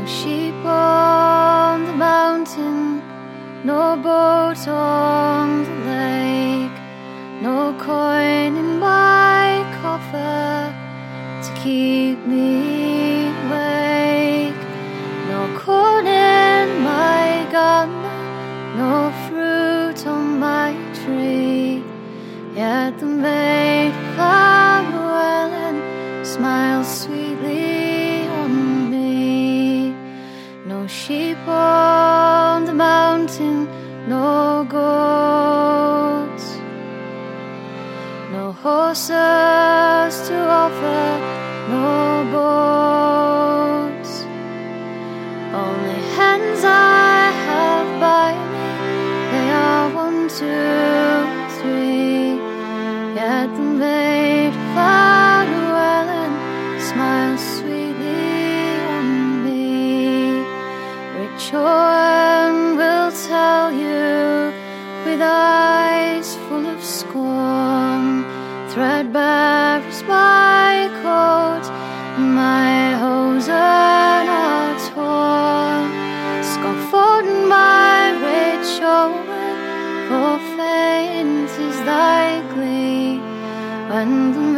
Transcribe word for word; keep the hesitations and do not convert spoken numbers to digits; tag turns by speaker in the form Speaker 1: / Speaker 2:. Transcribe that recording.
Speaker 1: No sheep on the mountain, no boat on the lake, no coin in my coffer to keep me awake, no corn in my garden, no fruit on my tree. Yet the maid found well and smiled sweetly on me. No sheep on the mountain, no goats, no horses to offer, no boats, only hens I have by me, they are one, two, three. Yet the maid found well and smiled sweetly on me. Rich Owen will tell you with eyes full of scorn, threadbare is my coat, my hosen are torn. Scoff on my rich Owen, for faint is thy glee when the